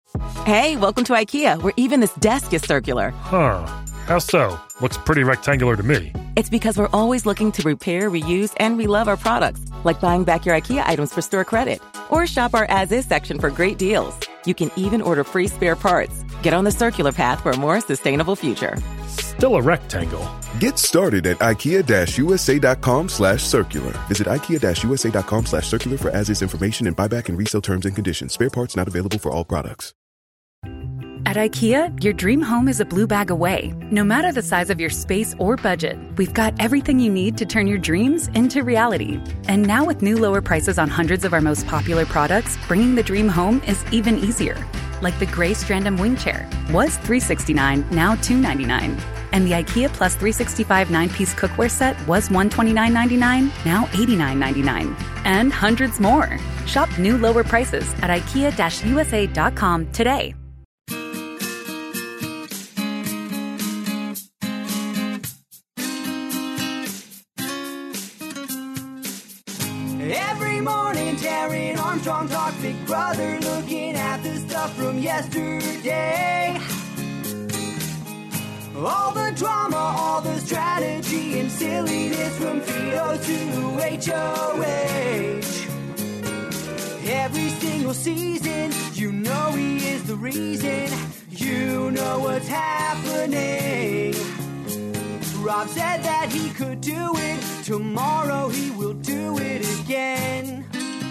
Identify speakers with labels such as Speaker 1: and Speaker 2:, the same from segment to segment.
Speaker 1: Hey, welcome to IKEA, where even this desk is circular.
Speaker 2: Huh. How so? Looks pretty rectangular to me.
Speaker 1: It's because we're always looking to repair, reuse, and relove our products, like buying back your IKEA items for store credit. Or shop our as-is section for great deals. You can even order free spare parts. Get on the circular path for a more sustainable future.
Speaker 2: Still a rectangle.
Speaker 3: Get started at IKEA-USA.com/circular. Visit IKEA-USA.com/circular for as-is information and buyback and resale terms and conditions. Spare parts not available for all products.
Speaker 4: At IKEA, your dream home is a blue bag away. No matter the size of your space or budget, we've got everything you need to turn your dreams into reality. And now with new lower prices on hundreds of our most popular products, bringing the dream home is even easier. Like the gray Strandom wing chair was $369, now $299. And the IKEA Plus 365 9-piece cookware set was $129.99, now $89.99. And hundreds more. Shop new lower prices at IKEA-USA.com today.
Speaker 5: Every morning, Darren Armstrong talks Big Brother, looking at the stuff from yesterday. All the drama, all the strategy and silliness from Theo to HOH. Every single season, you know he is the reason. You know what's happening. Rob said that he could do it. Tomorrow he will do it again.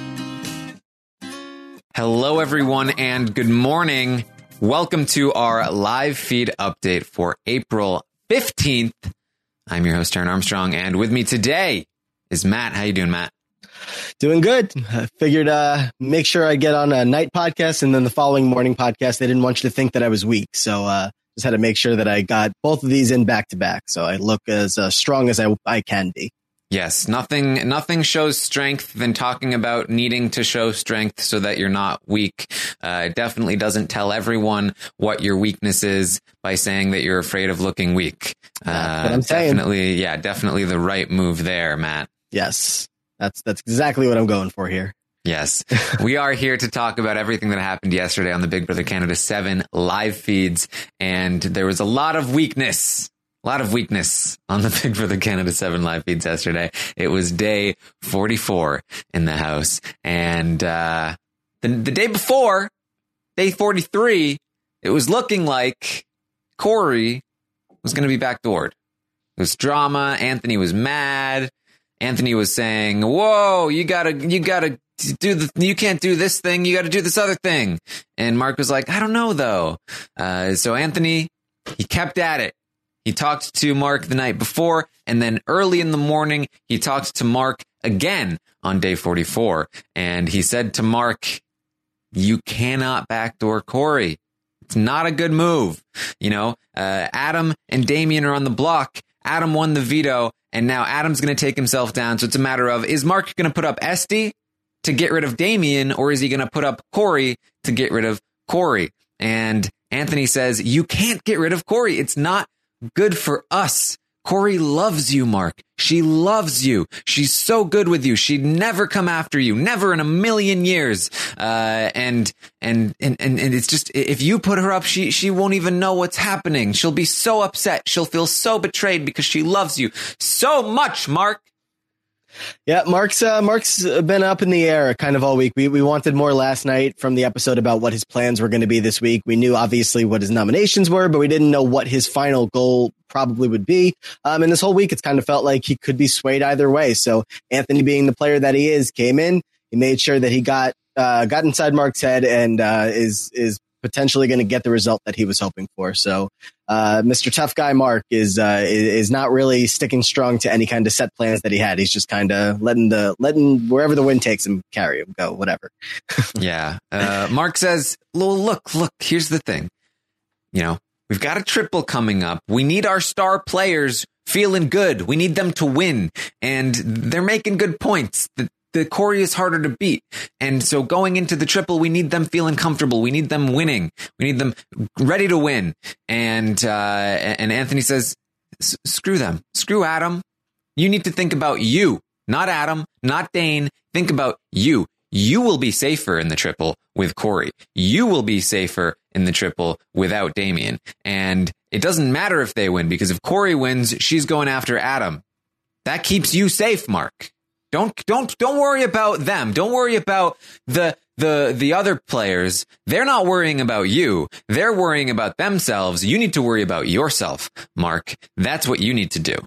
Speaker 6: Hello, everyone, and good morning. Welcome to our live feed update for April 15th. I'm your host, Darren Armstrong, and with me today is Matt. How you doing, Matt?
Speaker 7: Doing good. I figured make sure I get on a night podcast and then the following morning podcast. They didn't want you to think that I was weak, so just had to make sure that I got both of these in back to back, so I look as strong as I can be.
Speaker 6: Yes, nothing shows strength than talking about needing to show strength so that you're not weak. It definitely doesn't tell everyone what your weakness is by saying that you're afraid of looking weak.
Speaker 7: That's what I'm saying.
Speaker 6: Definitely the right move there, Matt.
Speaker 7: Yes, that's exactly what I'm going for here.
Speaker 6: Yes, we are here to talk about everything that happened yesterday on the Big Brother Canada 7 live feeds, and there was a lot of weakness on the Big Brother Canada 7 live feeds yesterday. It was day 44 in the house, and the day before, day 43, it was looking like Corey was going to be backdoored. It was drama. Anthony was mad. Anthony was saying, "Whoa, you gotta you can't do this thing. You got to do this other thing." And Mark was like, "I don't know, though." So Anthony, he kept at it. He talked to Mark the night before, and then early in the morning, he talked to Mark again on day 44. And he said to Mark, "You cannot backdoor Corey. It's not a good move." Adam and Damien are on the block. Adam won the veto, and now Adam's going to take himself down. So it's a matter of, is Mark going to put up Esty to get rid of Damien, or is he going to put up Corey to get rid of Corey? And Anthony says, "You can't get rid of Corey. It's not good for us. Corey loves you, Mark. She loves you. She's so good with you. She'd never come after you. Never in a million years. And it's just, if you put her up, she won't even know what's happening. She'll be so upset. She'll feel so betrayed because she loves you so much, Mark."
Speaker 7: Yeah, Mark's been up in the air kind of all week. We wanted more last night from the episode about what his plans were going to be this week. We knew obviously what his nominations were, but we didn't know what his final goal probably would be. And this whole week, it's kind of felt like he could be swayed either way. So Anthony, being the player that he is, came in. He made sure that he got inside Mark's head and is potentially going to get the result that he was hoping for. So Mr. Tough Guy Mark is not really sticking strong to any kind of set plans that he had. He's just kind of letting wherever the wind takes him, carry him, go, whatever.
Speaker 6: Yeah. Mark says, look, here's the thing. We've got a triple coming up. We need our star players feeling good. We need them to win. And they're making good points. The Corey is harder to beat. And so going into the triple, we need them feeling comfortable. We need them winning. We need them ready to win. And Anthony says, screw them. Screw Adam. You need to think about you, not Adam, not Dane. Think about you. you will be safer in the triple with Corey. You will be safer in the triple without Damian. And it doesn't matter if they win, because if Corey wins, she's going after Adam. That keeps you safe, Mark. Don't worry about them. Don't worry about the other players. They're not worrying about you. They're worrying about themselves. You need to worry about yourself, Mark. That's what you need to do.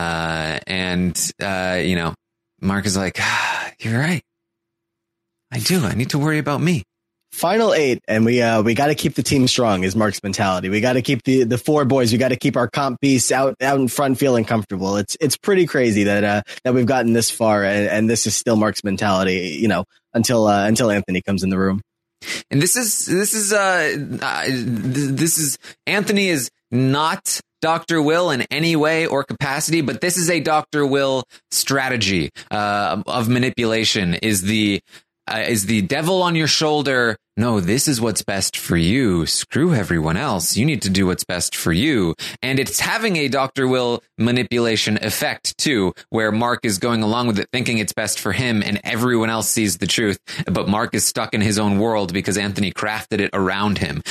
Speaker 6: Mark is like, you're right. I do. I need to worry about me.
Speaker 7: Final 8, and we got to keep the team strong is Mark's mentality. We got to keep the 4 boys. We got to keep our comp piece out in front feeling comfortable. It's pretty crazy that we've gotten this far, and this is still Mark's mentality, until Anthony comes in the room.
Speaker 6: And this is Anthony is not Dr. Will in any way or capacity, but this is a Dr. Will strategy of manipulation. Is the devil on your shoulder? No, this is what's best for you. Screw everyone else. You need to do what's best for you. And it's having a Dr. Will manipulation effect, too, where Mark is going along with it, thinking it's best for him, and everyone else sees the truth. But Mark is stuck in his own world because Anthony crafted it around him.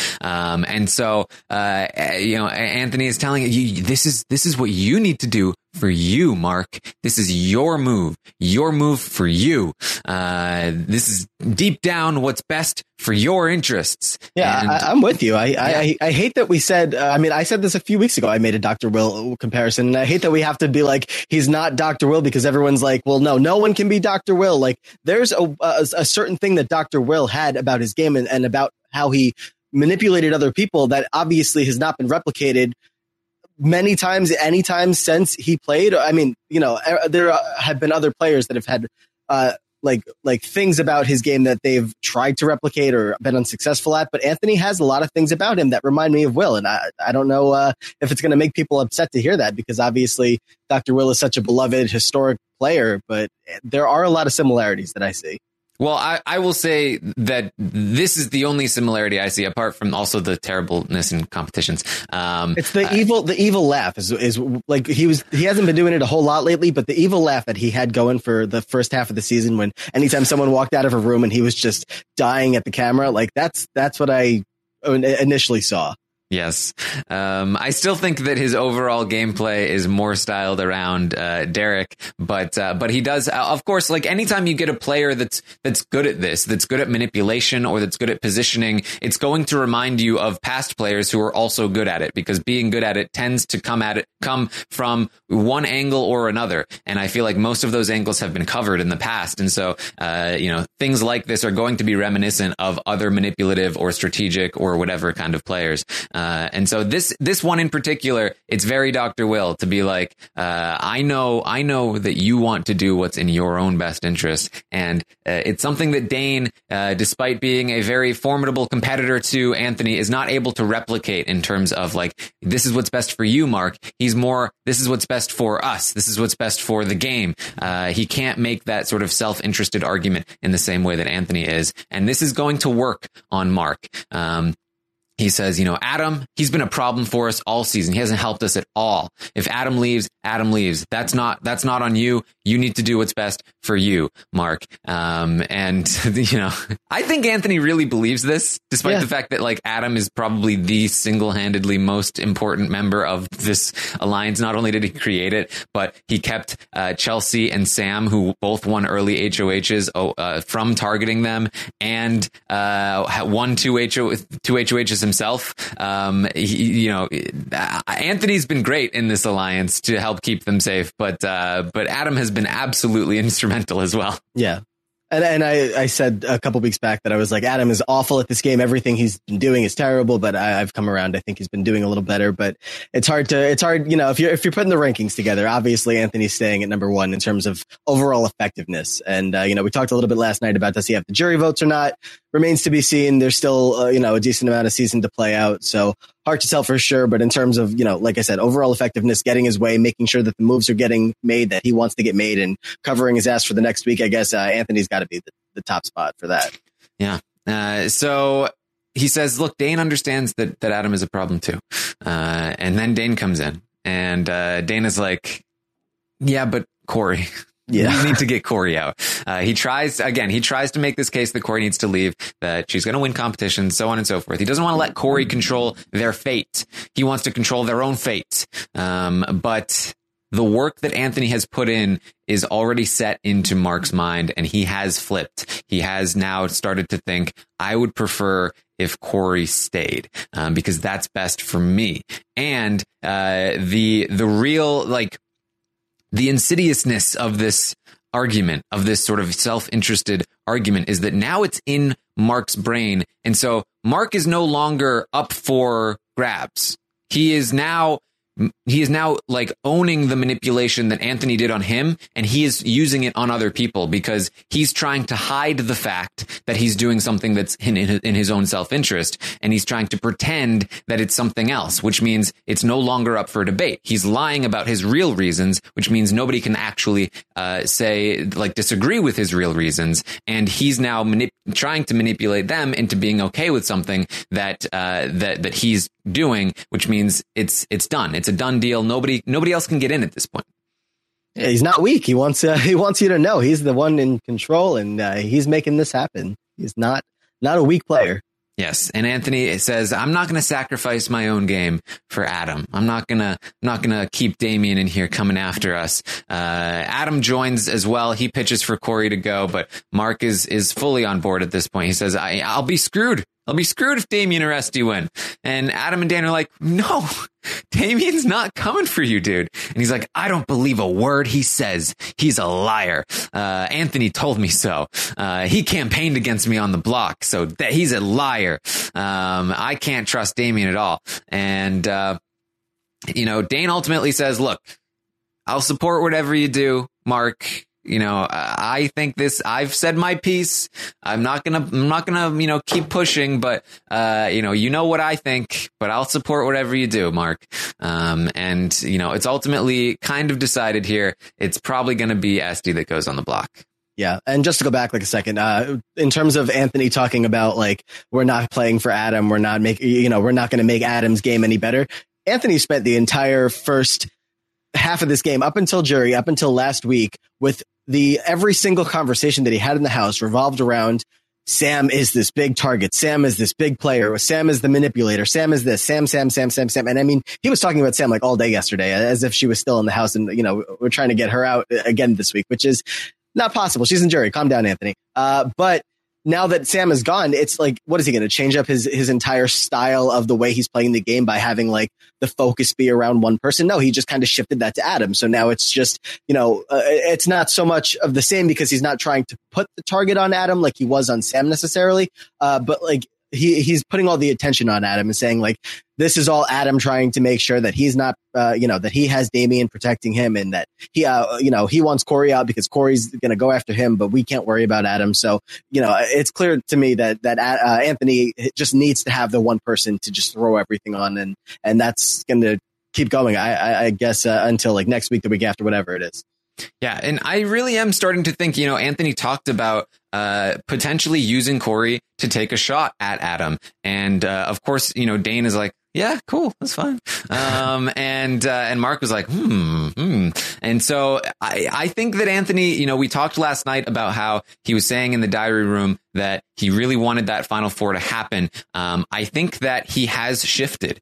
Speaker 6: Anthony is telling you, this is what you need to do for you, Mark. This is your move for you. This is deep down what's best for your interests.
Speaker 7: Yeah,
Speaker 6: and,
Speaker 7: I'm with you. I hate that we said, I said this a few weeks ago. I made a Dr. Will comparison, and I hate that we have to be like, he's not Dr. Will, because everyone's like, well, no one can be Dr. Will. Like, there's a certain thing that Dr. Will had about his game and about how he manipulated other people that obviously has not been replicated many times, any time since he played. I mean, there have been other players that have had like things about his game that they've tried to replicate or been unsuccessful at. But Anthony has a lot of things about him that remind me of Will. And I don't know if it's going to make people upset to hear that, because obviously Dr. Will is such a beloved historic player, but there are a lot of similarities that I see.
Speaker 6: Well, I will say that this is the only similarity I see, apart from also the terribleness in competitions.
Speaker 7: It's the evil laugh is like he hasn't been doing it a whole lot lately, but the evil laugh that he had going for the first half of the season, when anytime someone walked out of a room and he was just dying at the camera, like that's what I initially saw.
Speaker 6: Yes. I still think that his overall gameplay is more styled around Derek, but he does, of course, like anytime you get a player that's good at this, that's good at manipulation, or that's good at positioning, it's going to remind you of past players who are also good at it, because being good at it tends to come from one angle or another. And I feel like most of those angles have been covered in the past. And so, things like this are going to be reminiscent of other manipulative or strategic or whatever kind of players. And so this one in particular, it's very Dr. Will to be like, I know that you want to do what's in your own best interest. And it's something that Dane, despite being a very formidable competitor to Anthony, is not able to replicate in terms of like, this is what's best for you, Mark. He's more, this is what's best for us. This is what's best for the game. He can't make that sort of self-interested argument in the same way that Anthony is. And this is going to work on Mark. He says, Adam, he's been a problem for us all season. He hasn't helped us at all. If Adam leaves, That's not on you. You need to do what's best for you, Mark. I think Anthony really believes this, despite the fact that like Adam is probably the single-handedly most important member of this alliance. Not only did he create it, but he kept Chelsea and Sam, who both won early HOHs, from targeting them, and won two HOHs himself. Anthony's been great in this alliance to help keep them safe, but Adam has been absolutely instrumental as well.
Speaker 7: Yeah. And I said a couple weeks back that I was like, Adam is awful at this game. Everything he's been doing is terrible, but I've come around. I think he's been doing a little better, but it's hard, if you're putting the rankings together, obviously Anthony's staying at number 1 in terms of overall effectiveness. And, we talked a little bit last night about does he have the jury votes or not? Remains to be seen. There's still, a decent amount of season to play out. So hard to tell for sure. But in terms of, like I said, overall effectiveness, getting his way, making sure that the moves are getting made that he wants to get made, and covering his ass for the next week, I guess Anthony's got to be the top spot for that.
Speaker 6: Yeah. So he says, look, Dane understands that Adam is a problem too. And then Dane comes in, and Dane is like, yeah, but Corey, Yeah. We need to get Corey out. He tries to make this case that Corey needs to leave, that she's going to win competitions, so on and so forth. He doesn't want to let Corey control their fate. He wants to control their own fate. But the work that Anthony has put in is already set into Mark's mind, and he has flipped. He has now started to think, I would prefer if Corey stayed, because that's best for me. And the real, like, the insidiousness of this argument, of this sort of self-interested argument, is that now it's in Mark's brain. And so Mark is no longer up for grabs. He is now like owning the manipulation that Anthony did on him, and he is using it on other people because he's trying to hide the fact that he's doing something that's in his own self-interest, and he's trying to pretend that it's something else, which means it's no longer up for debate. He's lying about his real reasons, which means nobody can actually disagree with his real reasons, and he's now trying to manipulate them into being okay with something that he's doing, which means it's done. It's a done deal. Nobody else can get in at this point.
Speaker 7: Yeah, he's not weak. He wants you to know he's the one in control, and he's making this happen. He's not a weak player.
Speaker 6: Yes, and Anthony says, "I'm not going to sacrifice my own game for Adam. I'm not gonna keep Damian in here coming after us." Adam joins as well. He pitches for Corey to go, but Mark is fully on board at this point. He says, "I'll be screwed. I'll be screwed if Damian or Esty win." And Adam and Dan are like, "No, Damian's not coming for you, dude." And he's like, "I don't believe a word he says. He's a liar. Anthony told me so. He campaigned against me on the block, so that he's a liar. I can't trust Damian at all." And, Dane ultimately says, "Look, I'll support whatever you do, Mark. I think I've said my piece. I'm not gonna, keep pushing, but, you know what I think, but I'll support whatever you do, Mark." It's ultimately kind of decided here. It's probably going to be Esty that goes on the block.
Speaker 7: Yeah. And just to go back like a second, in terms of Anthony talking about, like, we're not playing for Adam. We're not going to make Adam's game any better. Anthony spent the entire first half of this game up until last week with every single conversation that he had in the house revolved around Sam is this big target. Sam is this big player. Sam is the manipulator. Sam is this. Sam. And I mean, he was talking about Sam like all day yesterday, as if she was still in the house, and, we're trying to get her out again this week, which is not possible. She's in jury. Calm down, Anthony. But now that Sam is gone, it's like, what is he going to change up his entire style of the way he's playing the game by having, like, the focus be around one person? No, he just kind of shifted that to Adam. So now it's just, it's not so much of the same, because he's not trying to put the target on Adam like he was on Sam necessarily. But like, he's putting all the attention on Adam and saying, like, this is all Adam trying to make sure that he's not, that he has Damian protecting him, and that he wants Corey out because Corey's going to go after him, but we can't worry about Adam. So, it's clear to me that Anthony just needs to have the one person to just throw everything on, and that's going to keep going, I guess, until like next week, the week after, whatever it is.
Speaker 6: Yeah, and I really am starting to think, Anthony talked about potentially using Corey to take a shot at Adam. And of course, Dane is like, "Yeah, cool, that's fine." And Mark was like, And so I think that Anthony, we talked last night about how he was saying in the diary room that he really wanted that Final Four to happen. I think that he has shifted.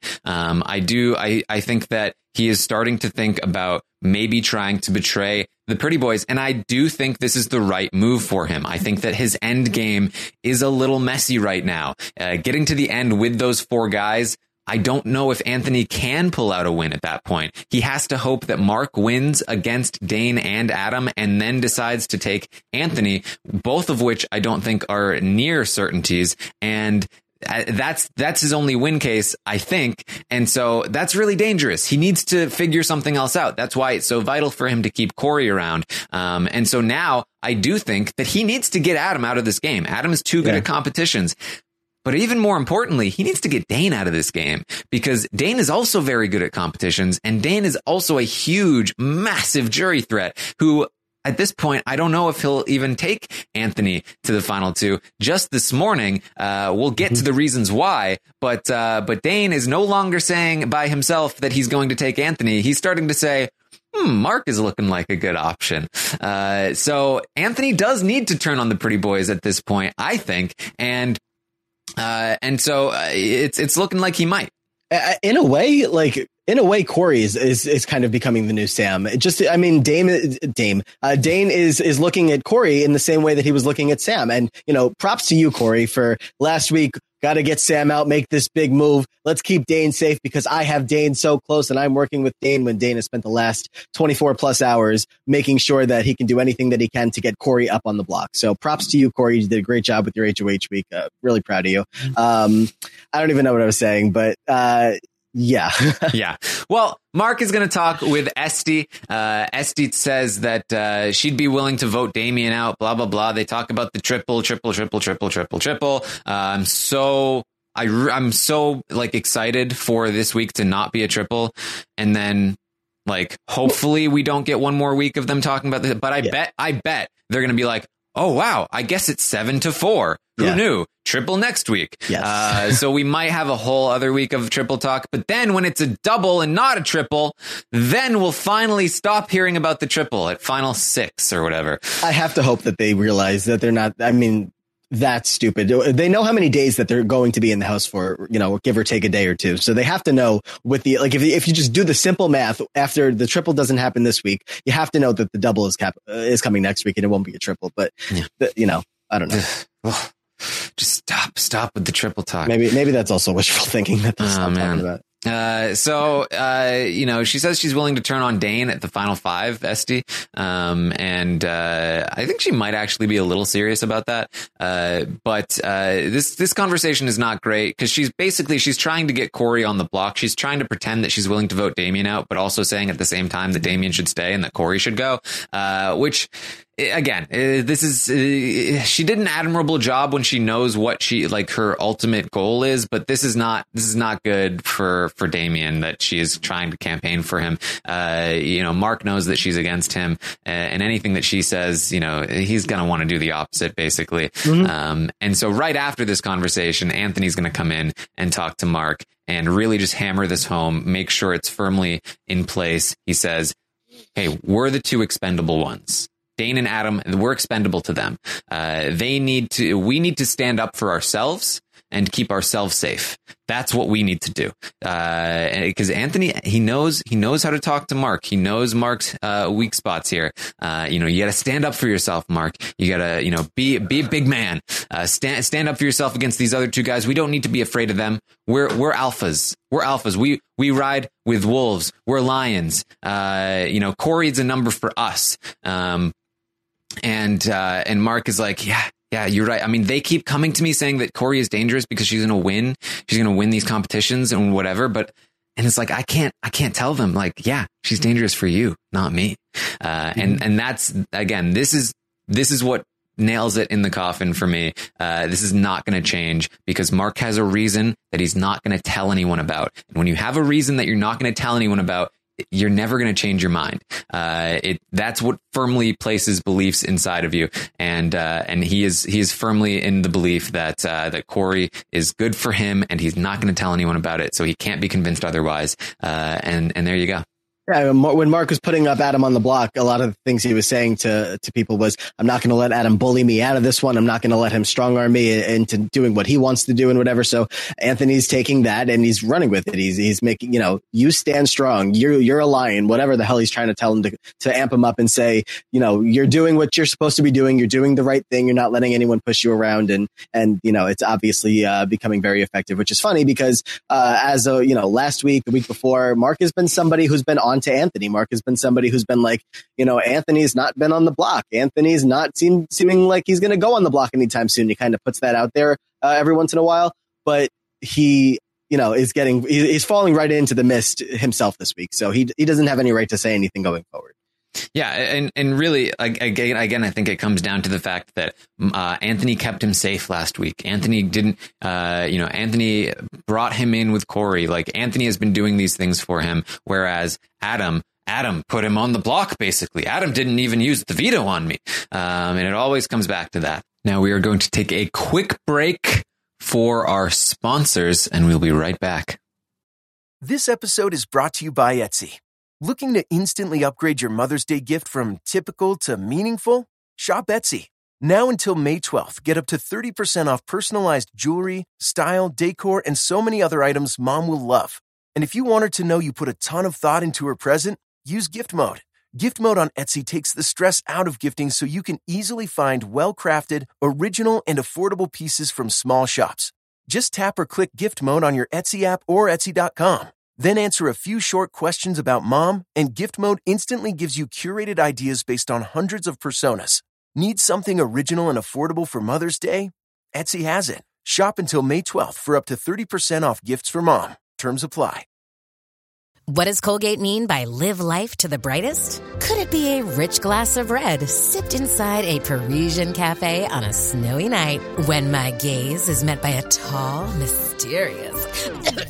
Speaker 6: I think that he is starting to think about maybe trying to betray the Pretty Boys. And I do think this is the right move for him. I think that his end game is a little messy right now. Getting to the end with those four guys, I don't know if Anthony can pull out a win at that point. He has to hope that Mark wins against Dane and Adam and then decides to take Anthony, both of which I don't think are near certainties. And that's his only win case, I think. And so that's really dangerous. He needs to figure something else out. That's why it's so vital for him to keep Corey around. And so now I do think that he needs to get Adam out of this game. Adam is too good at competitions. But even more importantly, he needs to get Dane out of this game, because Dane is also very good at competitions. And Dane is also a huge, massive jury threat who, at this point, I don't know if he'll even take Anthony to the final two. Just this morning, we'll get to the reasons why, but Dane is no longer saying by himself that he's going to take Anthony. He's starting to say, Mark is looking like a good option. So Anthony does need to turn on the pretty boys at this point, I think. And so it's looking like he might.
Speaker 7: In a way, Corey is kind of becoming the new Sam. Dane is looking at Corey in the same way that he was looking at Sam. And, props to you, Corey, for last week. Got to get Sam out, make this big move. Let's keep Dane safe because I have Dane so close and I'm working with Dane when Dane has spent the last 24 plus hours making sure that he can do anything that he can to get Corey up on the block. So props to you, Corey. You did a great job with your HOH week. Really proud of you. I don't even know what I was saying, but yeah.
Speaker 6: Yeah. Well, Mark is going to talk with Esty. Esty says that she'd be willing to vote Damian out, blah, blah, blah. They talk about the triple. I'm so excited for this week to not be a triple. And then hopefully we don't get one more week of them talking about this. But I bet they're going to be like, oh, wow, I guess it's 7-4. Who knew? Triple next week.
Speaker 7: Yes.
Speaker 6: So we might have a whole other week of triple talk. But then when it's a double and not a triple, then we'll finally stop hearing about the triple at final 6 or whatever.
Speaker 7: I have to hope that they realize that they're not. That's stupid. They know how many days that they're going to be in the house for, give or take a day or two. So they have to know with the, if you just do the simple math after the triple doesn't happen this week, you have to know that the double is coming next week and it won't be a triple. But, I don't know.
Speaker 6: Just stop with the triple talk.
Speaker 7: Maybe that's also wishful thinking that they're talking about.
Speaker 6: She says she's willing to turn on Dane at the final 5, Esty. And I think she might actually be a little serious about that. But this conversation is not great because she's trying to get Corey on the block. She's trying to pretend that she's willing to vote Damian out, but also saying at the same time that Damian should stay and that Corey should go. Which again, she did an admirable job when she knows what her ultimate goal is, but this is not good for Damian that she is trying to campaign for him. Mark knows that she's against him, and anything that she says, he's going to want to do the opposite, basically. Mm-hmm. And so right after this conversation, Anthony's going to come in and talk to Mark and really just hammer this home, make sure it's firmly in place. He says, hey, we're the 2 expendable ones. Dane and Adam, we're expendable to them. We need to stand up for ourselves and keep ourselves safe. That's what we need to do. Because Anthony, he knows how to talk to Mark. He knows Mark's weak spots here. You got to stand up for yourself, Mark. You got to, be a big man. Stand up for yourself against these other 2 guys. We don't need to be afraid of them. We're alphas. We're alphas. We ride with wolves. We're lions. Corey's a number for us. And Mark is like, yeah, you're right. They keep coming to me saying that Corey is dangerous because she's going to win. She's going to win these competitions and whatever. And it's like, I can't tell them she's dangerous for you, not me. And that's, again, this is what nails it in the coffin for me. This is not going to change because Mark has a reason that he's not going to tell anyone about. And when you have a reason that you're not going to tell anyone about, you're never going to change your mind. That's what firmly places beliefs inside of you. And he is firmly in the belief that Corey is good for him and he's not going to tell anyone about it. So he can't be convinced otherwise. And there you go.
Speaker 7: Yeah, when Mark was putting up Adam on the block, a lot of the things he was saying to people was, I'm not going to let Adam bully me out of this one. I'm not going to let him strong arm me into doing what he wants to do and whatever. So Anthony's taking that and he's running with it. He's making, you stand strong. You're a lion, whatever the hell he's trying to tell him to amp him up and say, you're doing what you're supposed to be doing. You're doing the right thing. You're not letting anyone push you around. And it's obviously becoming very effective, which is funny because last week, the week before, Mark has been somebody who's been on to Anthony. Mark has been somebody who's been like, Anthony's not been on the block. Anthony's not seeming like he's going to go on the block anytime soon. He kind of puts that out there every once in a while, but he, he's falling right into the mist himself this week. So he doesn't have any right to say anything going forward.
Speaker 6: Yeah, and really, again, I think it comes down to the fact that Anthony kept him safe last week. Anthony didn't, Anthony brought him in with Corey. Anthony has been doing these things for him, whereas Adam put him on the block, basically. Adam didn't even use the veto on me. And it always comes back to that. Now we are going to take a quick break for our sponsors, and we'll be right back.
Speaker 8: This episode is brought to you by Etsy. Looking to instantly upgrade your Mother's Day gift from typical to meaningful? Shop Etsy. Now until May 12th, get up to 30% off personalized jewelry, style, decor, and so many other items Mom will love. And if you want her to know you put a ton of thought into her present, use Gift Mode. Gift Mode on Etsy takes the stress out of gifting so you can easily find well-crafted, original, and affordable pieces from small shops. Just tap or click Gift Mode on your Etsy app or Etsy.com. Then answer a few short questions about Mom, and Gift Mode instantly gives you curated ideas based on hundreds of personas. Need something original and affordable for Mother's Day? Etsy has it. Shop until May 12th for up to 30% off gifts for Mom. Terms apply.
Speaker 9: What does Colgate mean by live life to the brightest? Could it be a rich glass of red sipped inside a Parisian cafe on a snowy night when my gaze is met by a tall, mysterious...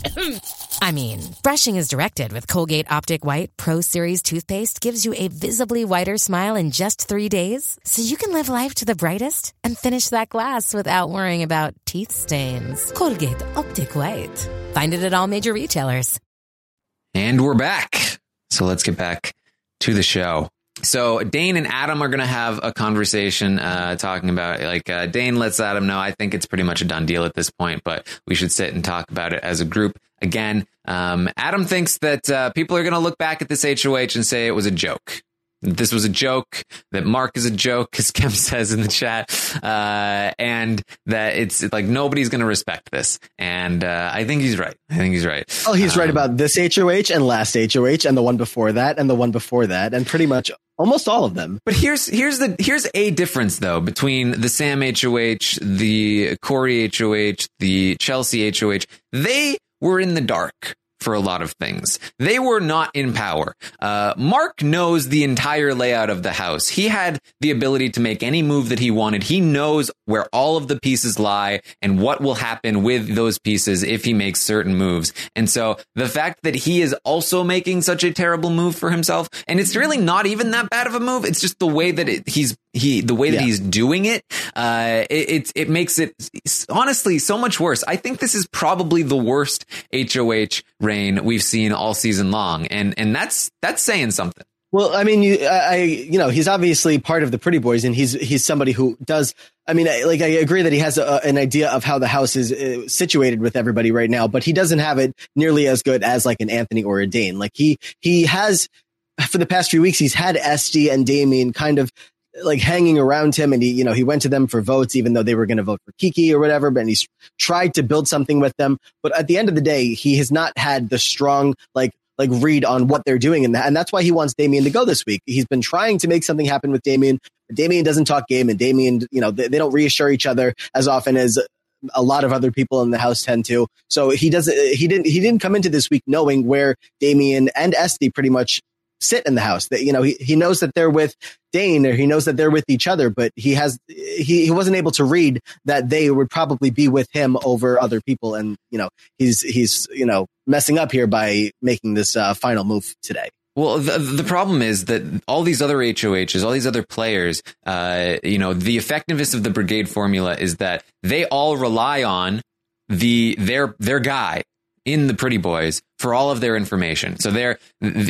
Speaker 9: I mean, brushing is directed with Colgate Optic White Pro Series toothpaste gives you a visibly whiter smile in just 3 days, so you can live life to the brightest and finish that glass without worrying about teeth stains. Colgate Optic White. Find it at all major retailers.
Speaker 6: And we're back. So let's get back to the show. So Dane and Adam are going to have a conversation talking about, Dane lets Adam know, I think it's pretty much a done deal at this point, but we should sit and talk about it as a group. Again, Adam thinks that people are going to look back at this HOH and say it was a joke. This was a joke, that Mark is a joke, as Kem says in the chat, and that it's like nobody's going to respect this. And I think he's right.
Speaker 7: Oh, he's right about this HOH and last HOH and the one before that and the one before that and pretty much almost all of them.
Speaker 6: But here's a difference, though, between the Sam HOH, the Corey HOH, the Chelsea HOH. They were in the dark for a lot of things. They were not in power. Mark knows the entire layout of the house. He had the ability to make any move that he wanted. He knows where all of the pieces lie and what will happen with those pieces if he makes certain moves. And so the fact that he is also making such a terrible move for himself, and it's really not even that bad of a move. It's just the way that he's doing it. It makes it honestly so much worse. I think this is probably the worst HOH reign we've seen all season long. And that's saying something.
Speaker 7: Well, I mean, he's obviously part of the Pretty Boys, and he's somebody who does. I mean, I agree that he has an idea of how the house is situated with everybody right now, but he doesn't have it nearly as good as like an Anthony or a Dane. Like he has, for the past few weeks, he's had Esty and Damien kind of like hanging around him, and he went to them for votes, even though they were going to vote for Kiki or whatever, but he's tried to build something with them. But at the end of the day, he has not had the strong, like read on what they're doing. And that's why he wants Damien to go this week. He's been trying to make something happen with Damien. Damien doesn't talk game, and Damien, they don't reassure each other as often as a lot of other people in the house tend to. So he didn't come into this week knowing where Damien and Esty pretty much sit in the house. That he knows that they're with Dane, or he knows that they're with each other, but he wasn't able to read that they would probably be with him over other people, and he's messing up here by making this final move today.
Speaker 6: Well, the problem is that all these other HOHs, all these other players, the effectiveness of the brigade formula is that they all rely on their guy in the Pretty Boys for all of their information. So their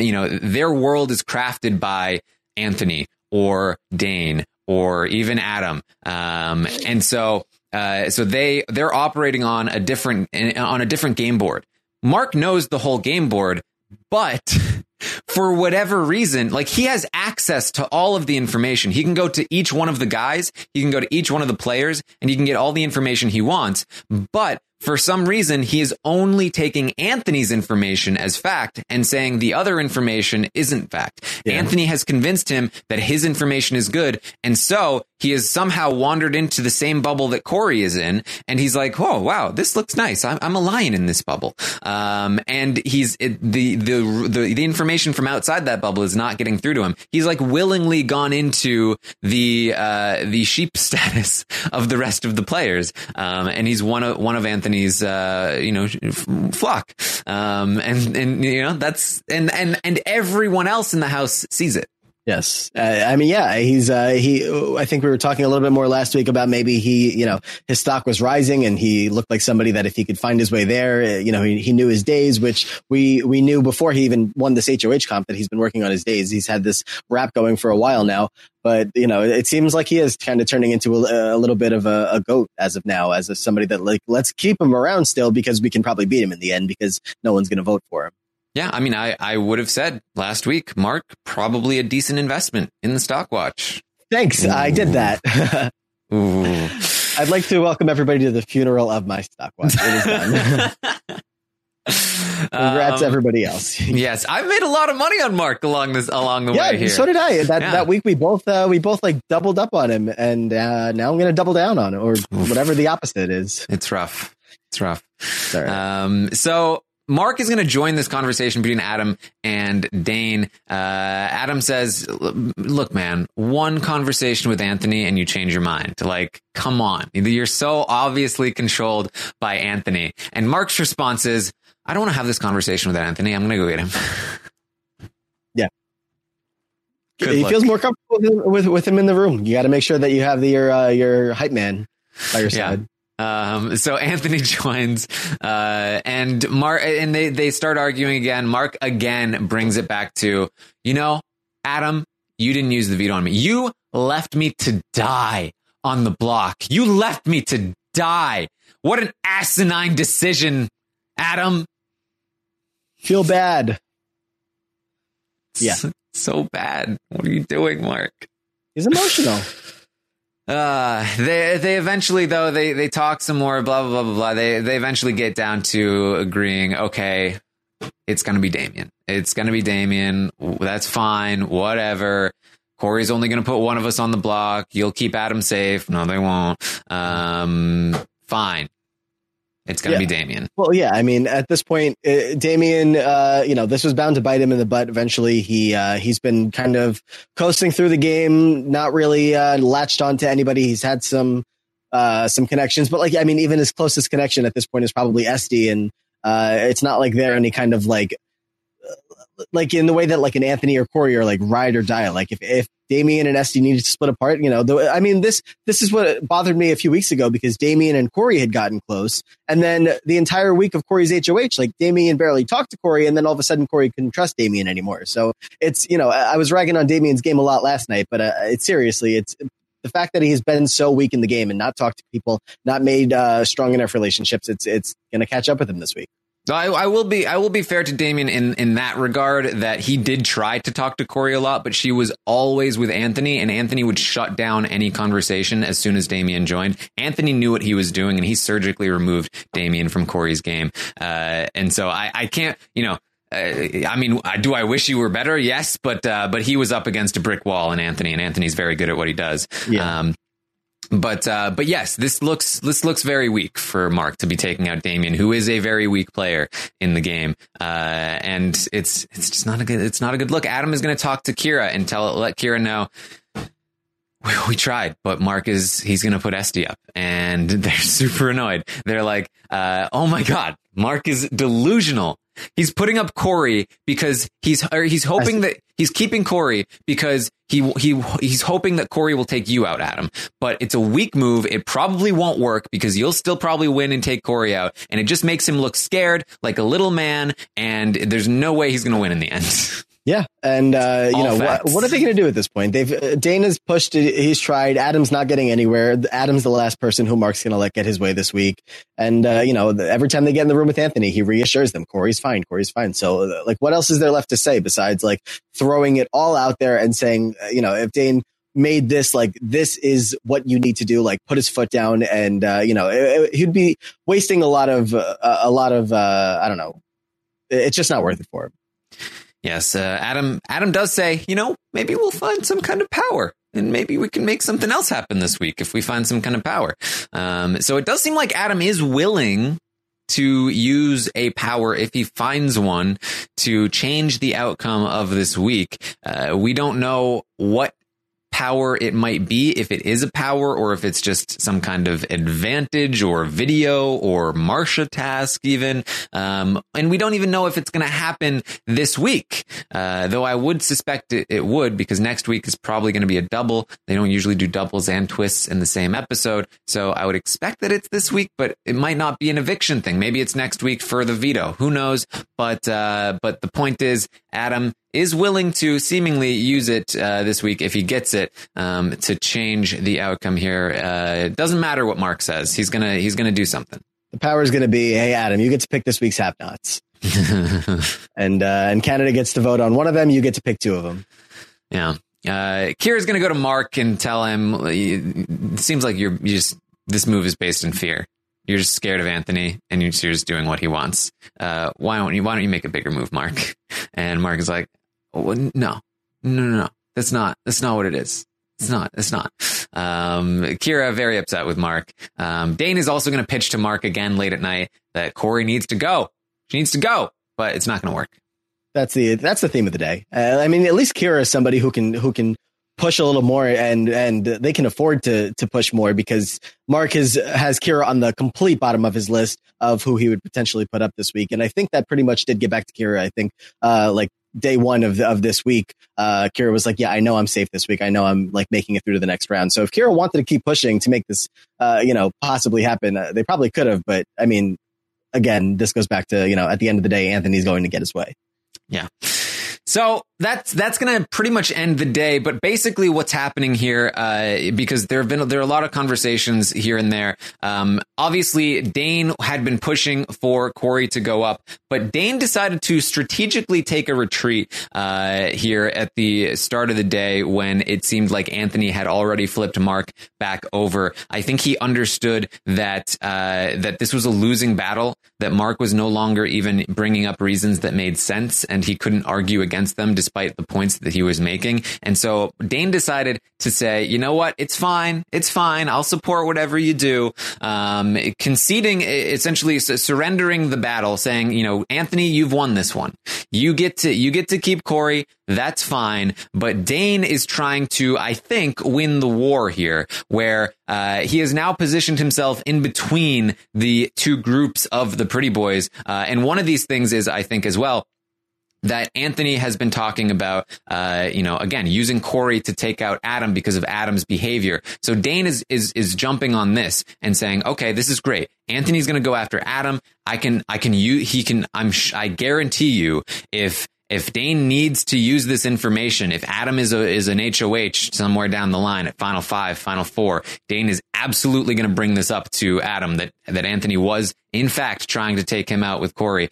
Speaker 6: world is crafted by Anthony or Dane or even Adam. And so they're operating on a different game board. Mark knows the whole game board, but for whatever reason, like, he has access to all of the information. He can go to each one of the guys, he can go to each one of the players, and he can get all the information he wants. But for some reason, he is only taking Anthony's information as fact and saying the other information isn't fact. Yeah. Anthony has convinced him that his information is good. And so he has somehow wandered into the same bubble that Corey is in. And he's like, oh, wow, this looks nice. I'm a lion in this bubble. And the information from outside that bubble is not getting through to him. He's like willingly gone into the sheep status of the rest of the players. And he's one of Anthony's flock. And everyone else in the house sees it.
Speaker 7: Yes. I mean, yeah, I think we were talking a little bit more last week about maybe his stock was rising and he looked like somebody that if he could find his way there, he knew his days, which we knew before he even won this HOH comp that he's been working on his days. He's had this rap going for a while now, but it seems like he is kind of turning into a little bit of a goat as of now, as of somebody that like, let's keep him around still because we can probably beat him in the end because no one's going to vote for him.
Speaker 6: Yeah, I mean, I would have said last week, Mark, probably a decent investment in the stock watch.
Speaker 7: Thanks. Ooh. I did that.
Speaker 6: Ooh.
Speaker 7: I'd like to welcome everybody to the funeral of my stock watch. It is done. Congrats, everybody else.
Speaker 6: Yes, I've made a lot of money on Mark along the way here.
Speaker 7: So did I. That week we both like doubled up on him, and now I'm going to double down on it, or whatever the opposite is.
Speaker 6: It's rough.
Speaker 7: Sorry.
Speaker 6: So Mark is going to join this conversation between Adam and Dane. Adam says, look, man, one conversation with Anthony and you change your mind. Like, come on. You're so obviously controlled by Anthony. And Mark's response is, I don't want to have this conversation with Anthony. I'm going to go get him.
Speaker 7: Yeah. He feels more comfortable with him in the room. You got to make sure that you have your hype man by your side.
Speaker 6: So Anthony joins, and they start arguing again. Mark again brings it back to, Adam, you didn't use the veto on me. You left me to die on the block. You left me to die. What an asinine decision, Adam.
Speaker 7: Feel bad. Yeah.
Speaker 6: So bad. What are you doing, Mark?
Speaker 7: He's emotional.
Speaker 6: They eventually, though, they talk some more, blah, blah, blah, blah, blah. They eventually get down to agreeing, okay, it's going to be Damien. It's going to be Damien. That's fine. Whatever. Corey's only going to put one of us on the block. You'll keep Adam safe. No, they won't. Fine. It's going to be Damien.
Speaker 7: Well, yeah. I mean, at this point, Damien, this was bound to bite him in the butt. Eventually, he's been kind of coasting through the game, not really latched on to anybody. He's had some connections, but even his closest connection at this point is probably Esty, and it's not like they're any kind of like in the way that like an Anthony or Corey are like ride or die. Like if Damien and Esty needed to split apart, this is what bothered me a few weeks ago because Damien and Corey had gotten close. And then the entire week of Corey's HOH, like Damien barely talked to Corey. And then all of a sudden Corey couldn't trust Damien anymore. So it's, I was ragging on Damien's game a lot last night, but it's the fact that he's been so weak in the game and not talked to people, not made strong enough relationships. It's going to catch up with him this week.
Speaker 6: I will be fair to Damien in that regard that he did try to talk to Corey a lot, but she was always with Anthony, and Anthony would shut down any conversation as soon as Damien joined. Anthony knew what he was doing, and he surgically removed Damien from Corey's game. And so I can't, do I wish you were better? Yes, but he was up against a brick wall in Anthony, and Anthony's very good at what he does.
Speaker 7: Yeah.
Speaker 6: But yes, this looks very weak for Mark to be taking out Damien, who is a very weak player in the game. And it's just not a good look. Adam is going to talk to Kira and let Kira know we tried, but he's going to put Esty up, and they're super annoyed. They're like, oh my God, Mark is delusional. He's putting up Corey because he's hoping that he's keeping Corey because he's hoping that Corey will take you out, Adam. But it's a weak move. It probably won't work because you'll still probably win and take Corey out. And it just makes him look scared like a little man. And there's no way he's going to win in the end.
Speaker 7: Yeah. And, what are they going to do at this point? Dana's pushed it. He's tried. Adam's not getting anywhere. Adam's the last person who Mark's going to let get his way this week. And, every time they get in the room with Anthony, he reassures them Corey's fine. So what else is there left to say besides like throwing it all out there and saying, if Dane made this, like, this is what you need to do, like put his foot down and, he'd be wasting a lot of, I don't know. It's just not worth it for him.
Speaker 6: Yes, Adam does say, maybe we'll find some kind of power and maybe we can make something else happen this week if we find some kind of power. So it does seem like Adam is willing to use a power if he finds one to change the outcome of this week. We don't know what power it might be, if it is a power or if it's just some kind of advantage or video or Marsha task even. And we don't even know if it's going to happen this week, though I would suspect it would, because next week is probably going to be a double. They don't usually do doubles and twists in the same episode. So I would expect that it's this week, but it might not be an eviction thing. Maybe it's next week for the veto. Who knows? But the point is, Adam is willing to seemingly use it this week if he gets it to change the outcome here. It doesn't matter what Mark says. He's gonna do something. The power is going to be, hey, Adam, you get to pick this week's have-nots. and Canada gets to vote on one of them. You get to pick two of them. Yeah. Kira's going to go to Mark and tell him, it seems like this move is based in fear. You're just scared of Anthony and you're just doing what he wants. Why don't you make a bigger move, Mark? And Mark is like, oh, no. That's not what it is. It's not. Kira very upset with Mark. Dane is also going to pitch to Mark again late at night that Corey needs to go. She needs to go, but it's not going to work. That's the theme of the day. I mean, at least Kira is somebody who can push a little more, and they can afford to push more, because Mark has Kira on the complete bottom of his list of who he would potentially put up this week. And I think that pretty much did get back to Kira. I think like day one of this week, Kira was like, yeah, I know I'm safe this week. I know I'm like making it through to the next round. So if Kira wanted to keep pushing to make this, possibly happen, they probably could have. But I mean, again, this goes back to, at the end of the day, Anthony's going to get his way. Yeah. So that's going to pretty much end the day. But basically what's happening here, because there are a lot of conversations here and there. Obviously, Dane had been pushing for Corey to go up, but Dane decided to strategically take a retreat here at the start of the day when it seemed like Anthony had already flipped Mark back over. I think he understood that this was a losing battle, that Mark was no longer even bringing up reasons that made sense, and he couldn't argue against them despite the points that he was making. And so Dane decided to say, you know what? It's fine. I'll support whatever you do. Conceding, essentially surrendering the battle, saying, Anthony, you've won this one. You get to keep Corey. That's fine. But Dane is trying to, I think, win the war here, where he has now positioned himself in between the two groups of the Pretty Boys. And one of these things is, I think, as well, that Anthony has been talking about, again, using Corey to take out Adam because of Adam's behavior. So Dane is jumping on this and saying, okay, this is great. Anthony's going to go after Adam. I guarantee you, if Dane needs to use this information, if Adam is an HOH somewhere down the line at Final 5, Final 4, Dane is absolutely going to bring this up to Adam that Anthony was in fact trying to take him out with Corey.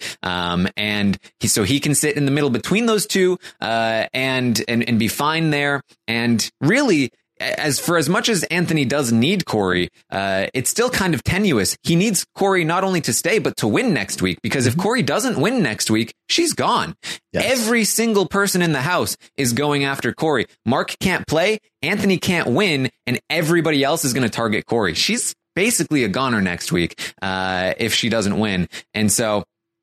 Speaker 6: So he can sit in the middle between those two, and be fine there. And really, as much as Anthony does need Corey, it's still kind of tenuous. He needs Corey not only to stay, but to win next week, because if Corey doesn't win next week, she's gone. Yes. Every single person in the house is going after Corey. Mark can't play, Anthony can't win, and everybody else is going to target Corey. She's basically a goner next week, if she doesn't win. And so,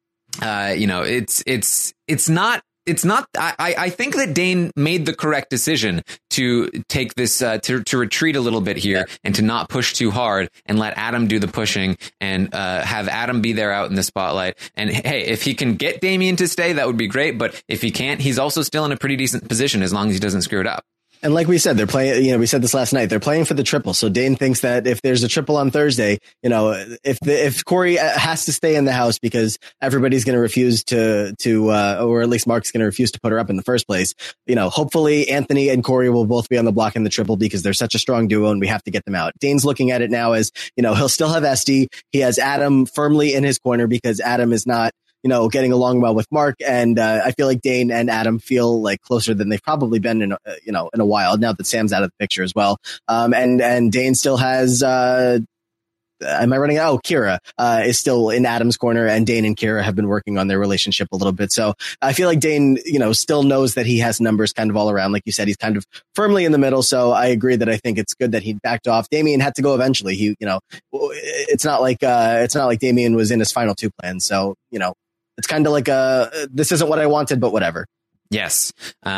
Speaker 6: it's not. I think that Dane made the correct decision to take this, to retreat a little bit here and to not push too hard and let Adam do the pushing and, have Adam be there out in the spotlight. And hey, if he can get Damien to stay, that would be great. But if he can't, he's also still in a pretty decent position as long as he doesn't screw it up. And like we said, they're playing, we said this last night, they're playing for the triple. So Dane thinks that if there's a triple on Thursday, if Corey has to stay in the house because everybody's going to refuse to, or at least Mark's going to refuse to put her up in the first place, hopefully Anthony and Corey will both be on the block in the triple because they're such a strong duo and we have to get them out. Dane's looking at it now as, he'll still have Esty. He has Adam firmly in his corner because Adam is not, getting along well with Mark. And, I feel like Dane and Adam feel like closer than they've probably been in a while now that Sam's out of the picture as well. And Dane still has, am I running out? Oh, Kira, is still in Adam's corner, and Dane and Kira have been working on their relationship a little bit. So I feel like Dane, still knows that he has numbers kind of all around. Like you said, he's kind of firmly in the middle. So I agree that I think it's good that he backed off. Damien had to go eventually. It's not like Damien was in his final two plans. So, it's kind of like this isn't what I wanted, but whatever. Yes.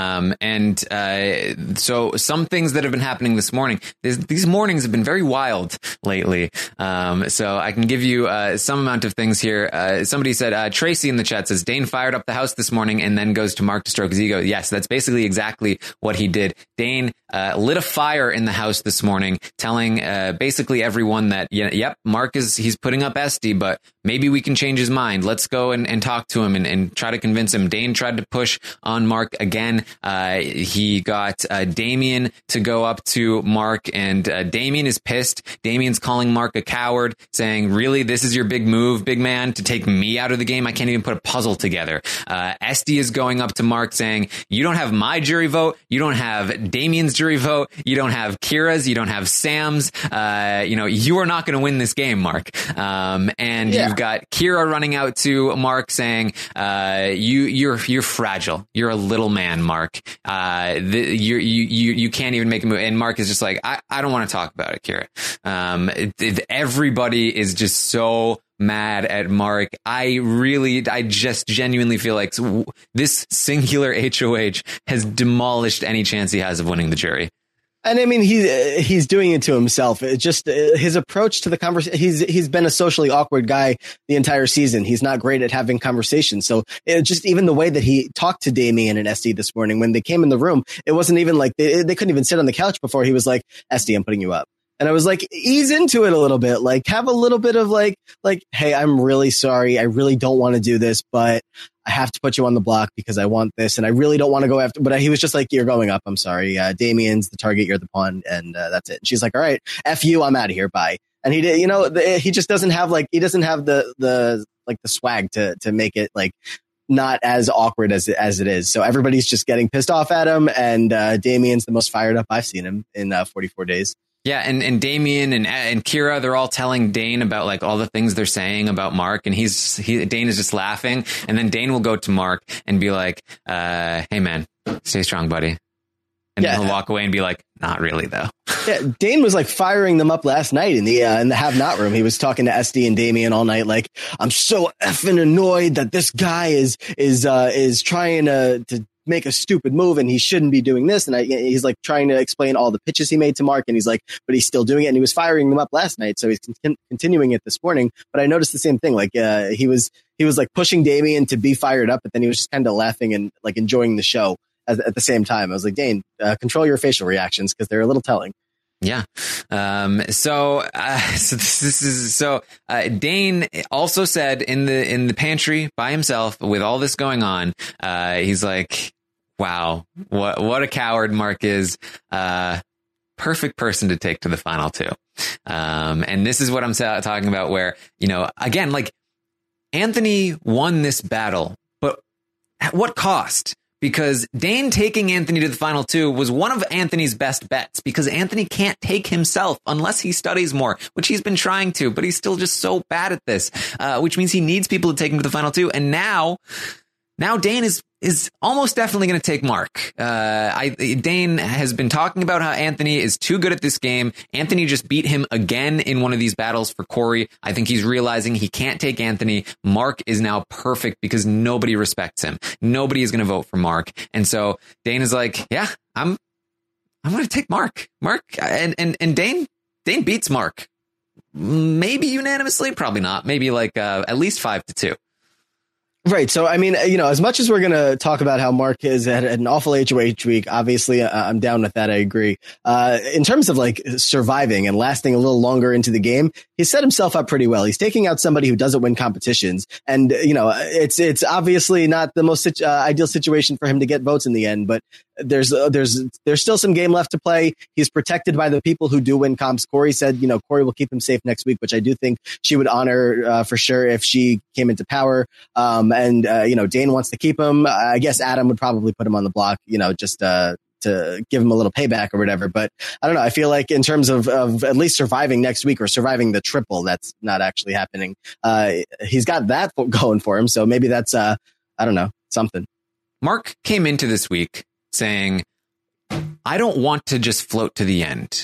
Speaker 6: So some things that have been happening this morning, these mornings have been very wild lately. So I can give you some amount of things here. Somebody said, Tracy in the chat says, Dane fired up the house this morning and then goes to Mark to stroke his ego. Yes, that's basically exactly what he did. Dane lit a fire in the house this morning, telling basically everyone that, yep, Mark he's putting up Esty, but maybe we can change his mind. Let's go and talk to him and try to convince him. Dane tried to push on Mark again. He got Damien to go up to Mark, and Damien is pissed. Damien's calling Mark a coward, saying, really, this is your big move, big man, to take me out of the game? I can't even put a puzzle together. Esty is going up to Mark saying, you don't have my jury vote. You don't have Damien's jury vote. You don't have Kira's. You don't have Sam's. You are not going to win this game, Mark. You've got Kira running out to Mark saying, you're fragile. You're a little man, Mark. You can't even make a move. And Mark is just like, I don't want to talk about it, Kira. Everybody is just so mad at Mark. I just genuinely feel like this singular HOH has demolished any chance he has of winning the jury.
Speaker 7: And I mean, he's doing it to himself. It's just his approach to the conversation. He's been a socially awkward guy the entire season. He's not great at having conversations. So just even the way that he talked to Damien and Esty this morning when they came in the room, it wasn't even like they couldn't even sit on the couch before he was like, Esty, I'm putting you up. And I was like, ease into it a little bit, like have a little bit of like, hey, I'm really sorry. I really don't want to do this, but I have to put you on the block because I want this. And I really don't want to go after, but he was just like, you're going up. I'm sorry. Damien's the target. You're the pawn. And that's it. And she's like, all right, F you. I'm out of here. Bye. And he did, he just doesn't have the swag to make it like not as awkward as it is. So everybody's just getting pissed off at him. And Damien's the most fired up I've seen him in 44 days.
Speaker 6: Yeah, and Damien and Kira, they're all telling Dane about like all the things they're saying about Mark, and Dane is just laughing, and then Dane will go to Mark and be like, "Hey man, stay strong, buddy," and then he'll walk away and be like, "Not really, though."
Speaker 7: Yeah, Dane was like firing them up last night in the have not room. He was talking to Esty and Damien all night, like, "I'm so effing annoyed that this guy is trying to make a stupid move and he shouldn't be doing this." And he's like trying to explain all the pitches he made to Mark, and he's like, but he's still doing it. And he was firing them up last night. So he's continuing it this morning. But I noticed the same thing. Like, he was like pushing Damien to be fired up, but then he was just kind of laughing and like enjoying the show at the same time. I was like, Dane, control your facial reactions because they're a little telling.
Speaker 6: Yeah. Dane also said in the pantry by himself with all this going on, he's like, wow, what a coward Mark is. Perfect person to take to the final two. And this is what I'm talking about where, again, like Anthony won this battle, but at what cost? Because Dane taking Anthony to the final two was one of Anthony's best bets, because Anthony can't take himself unless he studies more, which he's been trying to, but he's still just so bad at this, which means he needs people to take him to the final two. And now Dane is almost definitely going to take Mark. Dane has been talking about how Anthony is too good at this game. Anthony just beat him again in one of these battles for Corey. I think he's realizing he can't take Anthony. Mark is now perfect because nobody respects him. Nobody is going to vote for Mark. And so Dane is like, yeah, I'm going to take Mark. And Dane beats Mark. Maybe unanimously, probably not. Maybe like at least 5-2.
Speaker 7: Right. So, I mean, as much as we're going to talk about how Mark has had an awful HOH week, obviously I'm down with that. I agree. In terms of like surviving and lasting a little longer into the game, he set himself up pretty well. He's taking out somebody who doesn't win competitions. And, it's obviously not the most ideal situation for him to get votes in the end, but there's still some game left to play. He's protected by the people who do win comps. Corey said, Corey will keep him safe next week, which I do think she would honor for sure if she came into power. Dane wants to keep him. I guess Adam would probably put him on the block, just to give him a little payback or whatever. But I don't know. I feel like in terms of at least surviving next week or surviving the triple, that's not actually happening. He's got that going for him. So maybe that's, I don't know, something.
Speaker 6: Mark came into this week saying, I don't want to just float to the end.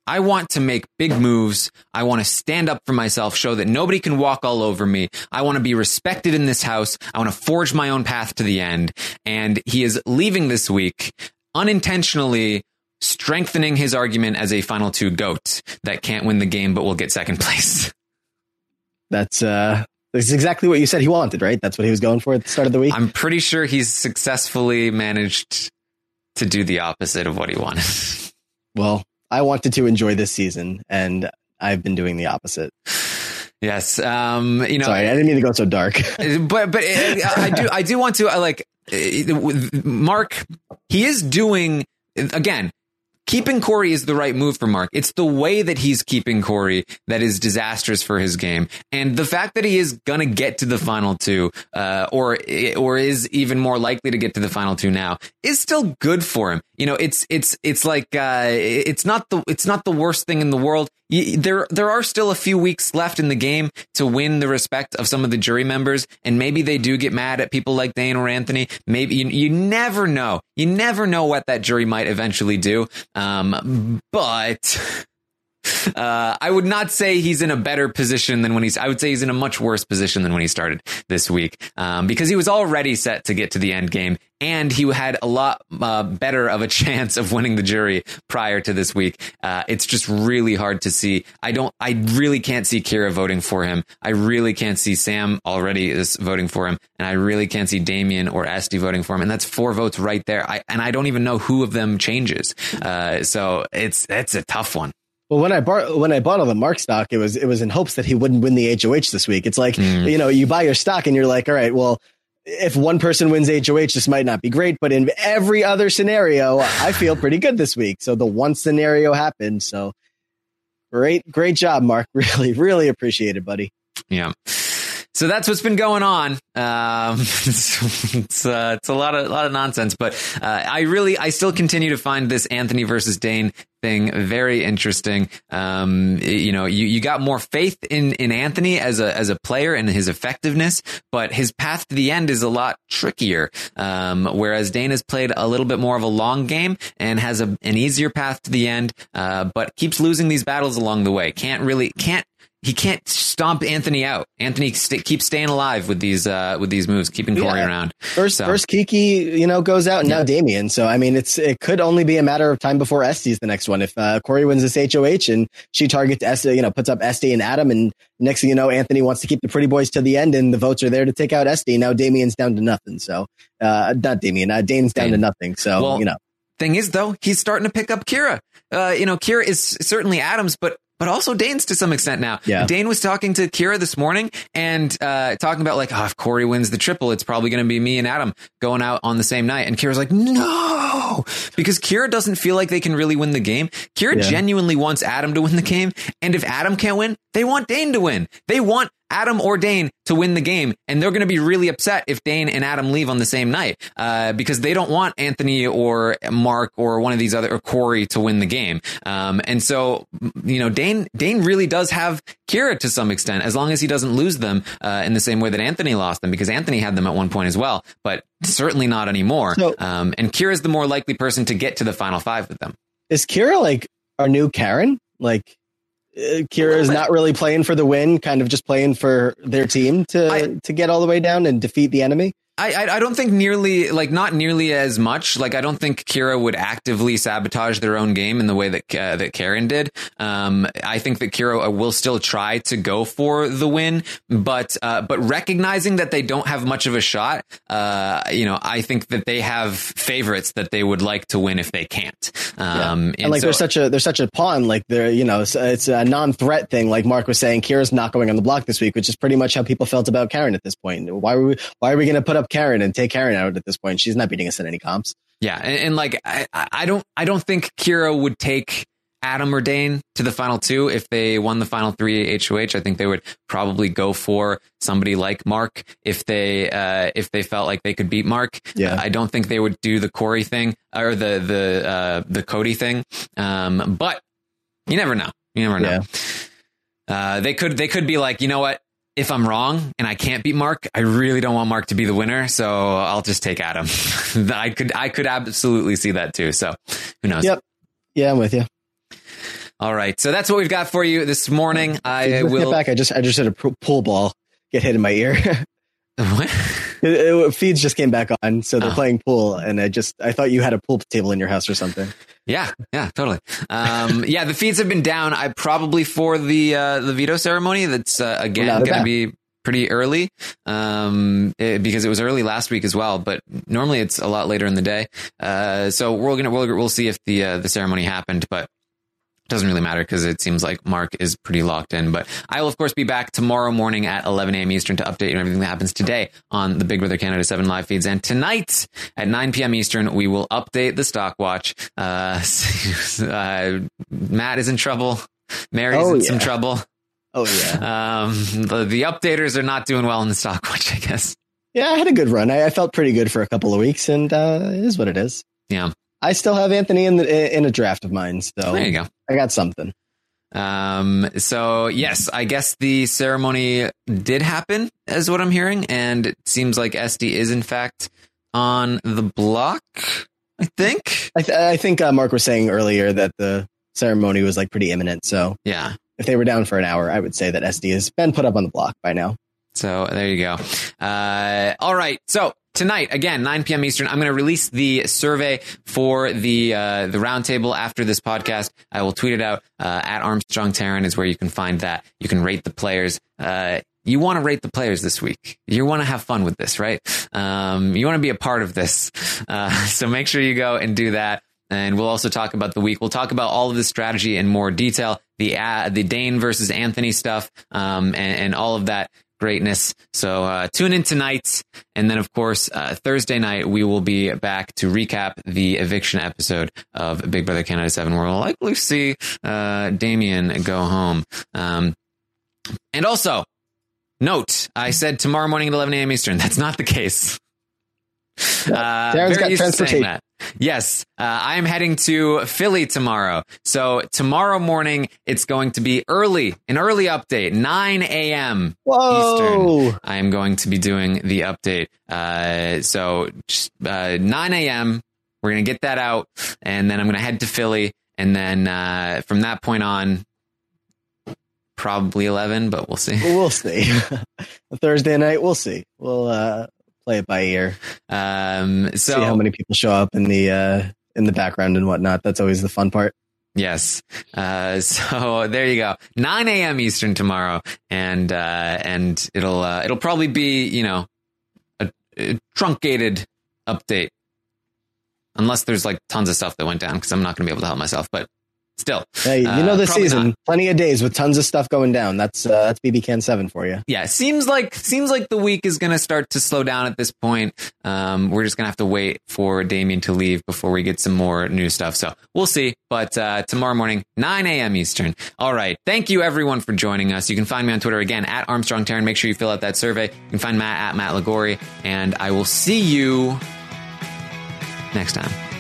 Speaker 6: I want to make big moves. I want to stand up for myself, show that nobody can walk all over me. I want to be respected in this house. I want to forge my own path to the end. And he is leaving this week unintentionally strengthening his argument as a Final Two GOAT that can't win the game but will get second place.
Speaker 7: That's exactly what you said he wanted, right? That's what he was going for at the start of the week.
Speaker 6: I'm pretty sure he's successfully managed to do the opposite of what he wanted.
Speaker 7: Well, I wanted to enjoy this season, and I've been doing the opposite.
Speaker 6: Yes,
Speaker 7: sorry, I didn't mean to go so dark.
Speaker 6: but I do want to Mark. He is doing again. Keeping Corey is the right move for Mark. It's the way that he's keeping Corey that is disastrous for his game. And the fact that he is going to get to the final two, or is even more likely to get to the final two now, is still good for him. You know, it's like, it's not the worst thing in the world. There are still a few weeks left in the game to win the respect of some of the jury members, and maybe they do get mad at people like Dane or Anthony. Maybe you never know. You never know what that jury might eventually do. But I would not say he's in a better position than I would say he's in a much worse position than when he started this week, because he was already set to get to the end game, and he had a lot better of a chance of winning the jury prior to this week. It's just really hard to see. I really can't see Kira voting for him. I really can't see Sam already is voting for him, and I really can't see Damien or Esty voting for him. And that's 4 votes right there. I don't even know who of them changes. So it's a tough one.
Speaker 7: Well, when I bought all the Mark stock, it was in hopes that he wouldn't win the HOH this week. It's like, you buy your stock and you're like, all right, well, if one person wins HOH, this might not be great, but in every other scenario, I feel pretty good this week. So the one scenario happened. So great job, Mark. Really, really appreciate it, buddy.
Speaker 6: Yeah. So that's what's been going on. It's a lot of nonsense, but I still continue to find this Anthony versus Dane thing very interesting. You got more faith in Anthony as a player and his effectiveness, but his path to the end is a lot trickier. Whereas Dane has played a little bit more of a long game and has an easier path to the end, but keeps losing these battles along the way. He can't stomp Anthony out. Anthony keeps staying alive with these moves, keeping Corey around.
Speaker 7: First Kiki, goes out, and now Damien. So I mean, it could only be a matter of time before Esty's the next one. If Corey wins this HOH and she targets Esty, puts up Esty and Adam, and next thing you know, Anthony wants to keep the pretty boys to the end, and the votes are there to take out Esty. Now Damien's down to nothing. So not Damien, Dane's down to nothing. So
Speaker 6: thing is though, he's starting to pick up Kira. Kira is certainly Adams, but also Dane's to some extent now.
Speaker 7: Yeah.
Speaker 6: Dane was talking to Kira this morning and talking about if Corey wins the triple, it's probably going to be me and Adam going out on the same night. And Kira's like, no, because Kira doesn't feel like they can really win the game. Kira genuinely wants Adam to win the game. And if Adam can't win, they want Dane to win. They want Adam or Dane to win the game, and they're going to be really upset if Dane and Adam leave on the same night, because they don't want Anthony or Mark or one of these or Corey to win the game. And so, Dane really does have Kira to some extent, as long as he doesn't lose them in the same way that Anthony lost them, because Anthony had them at one point as well, but certainly not anymore. So, and Kira's the more likely person to get to the final 5 with them.
Speaker 7: Is Kira our new Karen? Kira is not really playing for the win, kind of just playing for their team to get all the way down and defeat the enemy.
Speaker 6: I don't think not nearly as much. I don't think Kira would actively sabotage their own game in the way that Karen did. I think that Kira will still try to go for the win, but recognizing that they don't have much of a shot, I think that they have favorites that they would like to win if they can't. And
Speaker 7: they're such a pawn. It's a non-threat thing. Like Mark was saying, Kira's not going on the block this week, which is pretty much how people felt about Karen at this point. Why are we going to put up Karen and take Karen out at this point? She's not beating us in any comps.
Speaker 6: Yeah, and I don't think Kira would take Adam or Dane to the final 2 if they won the final 3 HOH. I think they would probably go for somebody like Mark if they felt like they could beat Mark.
Speaker 7: Yeah.
Speaker 6: I don't think they would do the Corey thing or the Cody thing. But you never know. They could be like, you know what? If I'm wrong and I can't beat Mark, I really don't want Mark to be the winner, so I'll just take Adam. I could absolutely see that too. So who knows?
Speaker 7: Yep. Yeah, I'm with you.
Speaker 6: All right. So that's what we've got for you this morning. I will
Speaker 7: get back. I just had a pool ball get hit in my ear.
Speaker 6: What?
Speaker 7: Feeds just came back on, so they're playing pool, and I thought you had a pool table in your house or something.
Speaker 6: Yeah, totally. The feeds have been down. I probably for the veto ceremony. That's again going to be pretty early, because it was early last week as well. But normally it's a lot later in the day. So we'll see if the ceremony happened, but. Doesn't really matter because it seems like Mark is pretty locked in. But I will, of course, be back tomorrow morning at 11 a.m. Eastern to update you on everything that happens today on the Big Brother Canada 7 live feeds. And tonight at 9 p.m. Eastern, we will update the stock watch. Matt is in trouble. Mary's in some trouble.
Speaker 7: Oh, yeah.
Speaker 6: The updaters are not doing well in the stock watch, I guess.
Speaker 7: Yeah, I had a good run. I felt pretty good for a couple of weeks, and it is what it is.
Speaker 6: Yeah.
Speaker 7: I still have Anthony in a draft of mine, so
Speaker 6: there you go.
Speaker 7: I got something.
Speaker 6: So yes, I guess the ceremony did happen, is what I'm hearing, and it seems like SD is in fact on the block. I think.
Speaker 7: I think Mark was saying earlier that the ceremony was like pretty imminent. So
Speaker 6: yeah,
Speaker 7: if they were down for an hour, I would say that SD has been put up on the block by now.
Speaker 6: So there you go. All right. So tonight, again, 9 p.m. Eastern, I'm going to release the survey for the roundtable after this podcast. I will tweet it out. At Armstrong Taran is where you can find that. You can rate the players. You want to rate the players this week. You want to have fun with this, right? You want to be a part of this. So make sure you go and do that. And we'll also talk about the week. We'll talk about all of the strategy in more detail, the Dane versus Anthony stuff, and all of that greatness. So tune in tonight. And then, of course, Thursday night, we will be back to recap the eviction episode of Big Brother Canada 7, where we'll likely see Damien go home. And also, note, I said tomorrow morning at 11 a.m. Eastern. That's not the case.
Speaker 7: Darren's got transportation.
Speaker 6: Yes, I am heading to Philly tomorrow. So tomorrow morning, it's going to be an early update, 9 a.m. Eastern. I am going to be doing the update. So 9 a.m., we're going to get that out, and then I'm going to head to Philly. And then from that point on, probably 11, but we'll see.
Speaker 7: We'll see. Thursday night, we'll see. We'll play it by ear.
Speaker 6: So
Speaker 7: see how many people show up in the background and whatnot. That's always the fun part.
Speaker 6: Yes. So there you go. 9 a.m. Eastern tomorrow, and it'll probably be a truncated update, unless there's like tons of stuff that went down, because I'm not going to be able to help myself, but. Still,
Speaker 7: hey, this season, not. Plenty of days with tons of stuff going down. That's BB Can 7 for you.
Speaker 6: Yeah, seems like the week is going to start to slow down at this point. We're just going to have to wait for Damien to leave before we get some more new stuff. So we'll see. But tomorrow morning, 9 a.m. Eastern. All right. Thank you, everyone, for joining us. You can find me on Twitter again at Armstrong Taran. Make sure you fill out that survey. You can find Matt at Matt Lagori, and I will see you next time.